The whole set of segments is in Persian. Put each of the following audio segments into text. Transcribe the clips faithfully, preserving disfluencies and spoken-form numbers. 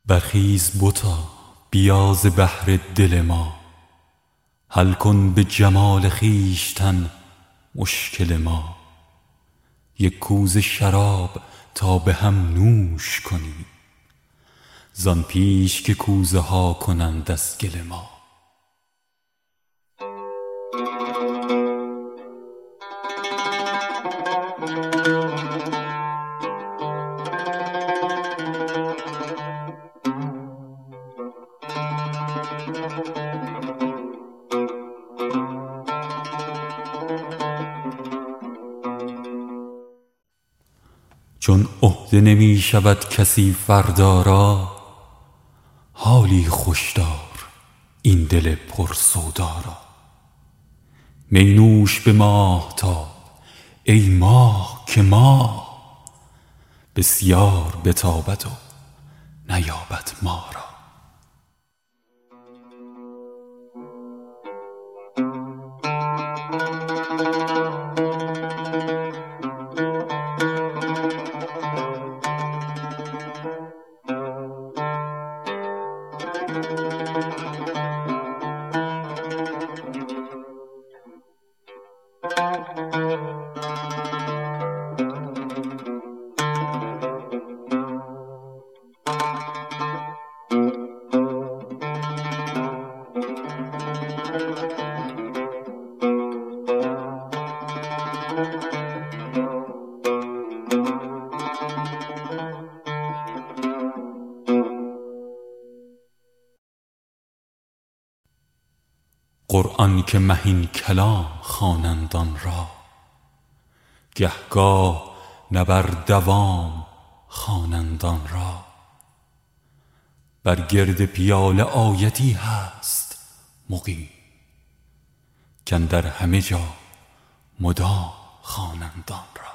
برخیز بتا بیا ز بحر دل ما، حل کن به جمال خویشتن مشکل ما. یک کوزه شراب تا به هم نوش کنیم، زان پیش که کوزه ها کنند از گل ما. چون عهده نمی شود کسی فردا را، حالی خوش دار این دل پر سودا را. می نوش به ماهتاب ای ماه که ماه، بسیار بتابد و نیابد ما را. قرآن که مهین کلام خوانند آن را، گهگاه نه بر دوام خوانند آن را. بر گرد پیاله آیتی هست مقیم، کاندر همه جا مدام خوانند آن را.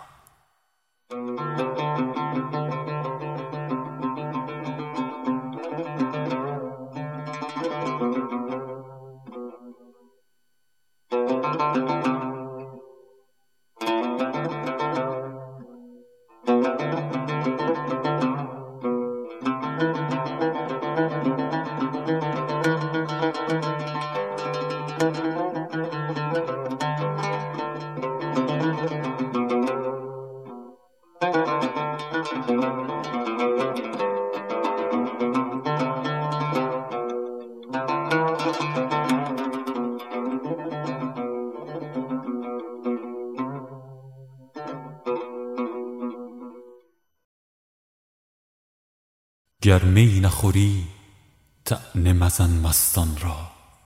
گر می نخوری طعنه مزن مستان را،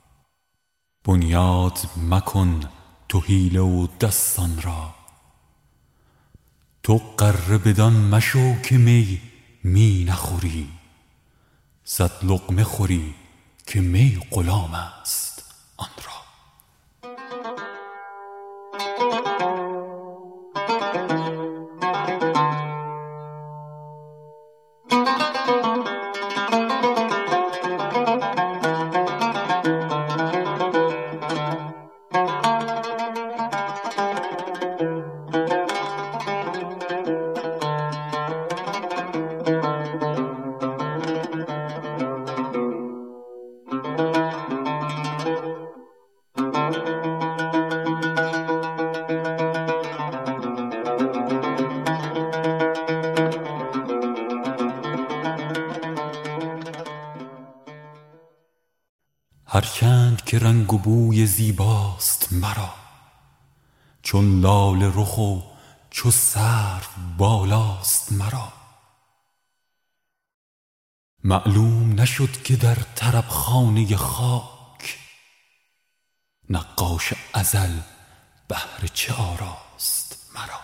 بنیاد مکن تو حیله و دستان را. تو غره بدان مشو که می می نخوری، صد لقمه خوری که می غلام است آن را. هرچند که رنگ و بوی زیباست مرا، چون لاله رخ و چو سرو بالاست مرا. معلوم نشد که در طرب خانه خاک، نقاش ازل بهر چه آراست مرا.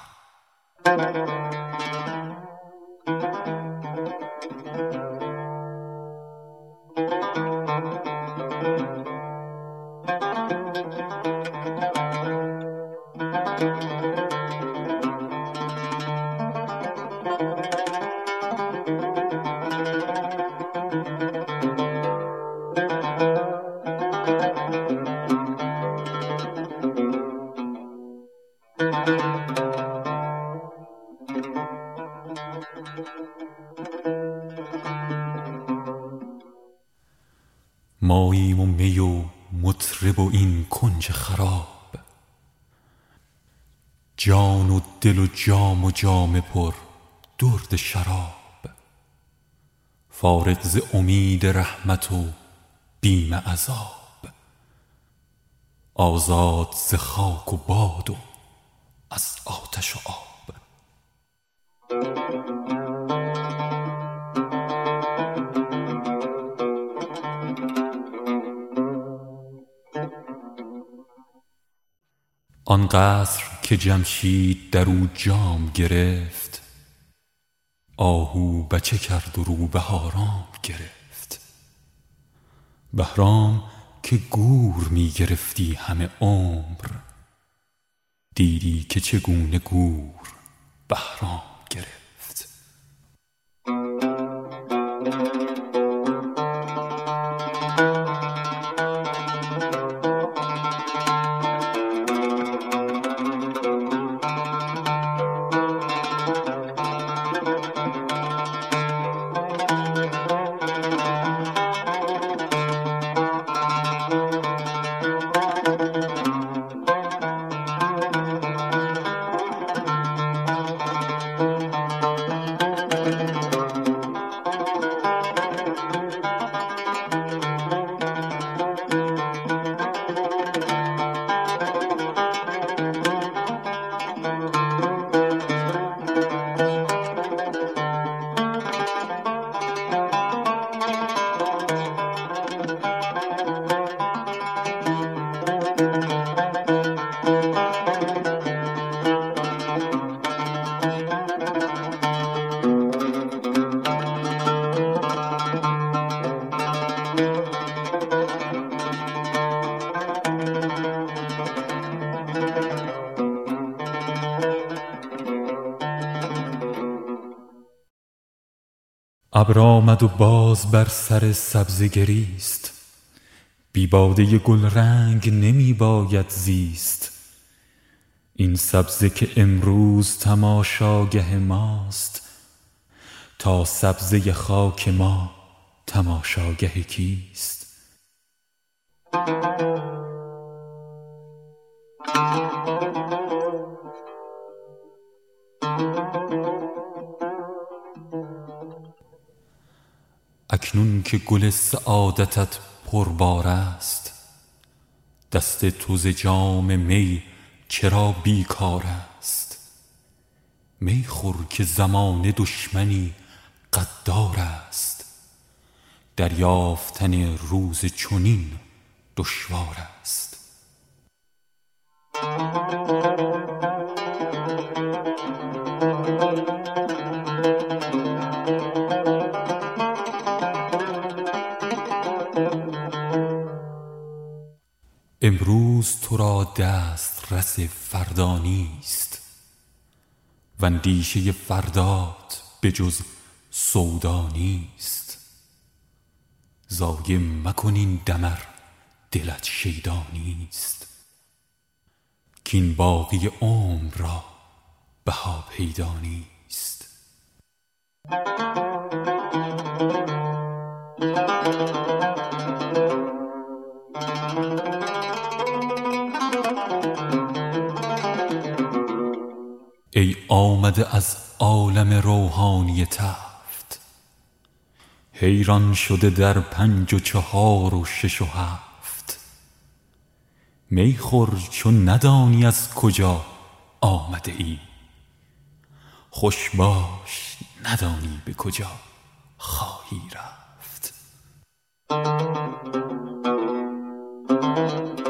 ماییم و می و مطرب و این کنج خراب، جان و دل و جام و جام پر درد شراب، فارغ ز امید رحمت و بیم عذاب، آزاد ز خاک و باد و از آتش و آب. آن قصر که جمشید در او جام گرفت، آهو بچه کرد و روبهارام گرفت. بهرام که گور می گرفتی همه عمر، دیدی که چگونه گور بهرام گرفت. ابر آمد و باز بر سر سبزه گریست، بی باده گل رنگ نمی باید زیست. این سبزه که امروز تماشاگه ماست، تا سبزه خاک ما تماشاگه کیست؟ اکنون که گل سعادتت پربار است، دست تو ز جام می چرا بیکار است؟ می خور که زمانه دشمنی غدار است، دریافتن روز چنین دشوار است. امروز تو را دست رس فردا نیست، واندیشه فردات به جز سودا نیست. ضایع مکن این دم ار دلت شیدا نیست، کاین باقی عمر را بها پیدا نیست. ای آمده از عالم روحانی تفت، حیران شده در پنج و چهار و شش و هفت. می خور چون ندانی از کجا آمده ای، خوش باش ندانی به کجا خواهی رفت.